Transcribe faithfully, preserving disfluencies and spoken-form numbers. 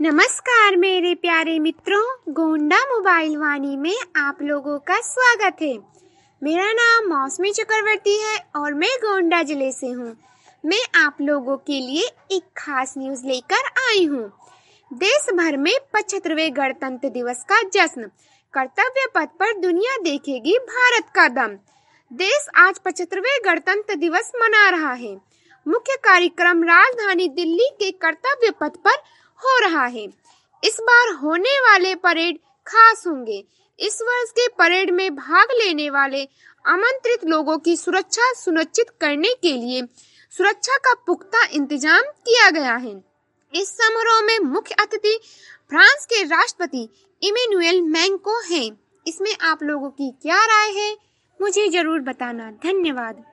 नमस्कार मेरे प्यारे मित्रों, गोंडा मोबाइल वाणी में आप लोगों का स्वागत है। मेरा नाम मौसमी चक्रवर्ती है और मैं गोंडा जिले से हूँ। मैं आप लोगों के लिए एक खास न्यूज लेकर आई हूँ। देश भर में पचहत्तरवें गणतंत्र दिवस का जश्न। कर्तव्य पथ पर दुनिया देखेगी भारत का दम। देश आज पचहत्तरवें गणतंत्र दिवस मना रहा है। मुख्य कार्यक्रम राजधानी दिल्ली के कर्तव्य पथ पर हो रहा है। इस बार होने वाले परेड खास होंगे। इस वर्ष के परेड में भाग लेने वाले आमंत्रित लोगों की सुरक्षा सुनिश्चित करने के लिए सुरक्षा का पुख्ता इंतजाम किया गया है। इस समारोह में मुख्य अतिथि फ्रांस के राष्ट्रपति इमैनुएल मैक्रों हैं। इसमें आप लोगों की क्या राय है, मुझे जरूर बताना। धन्यवाद।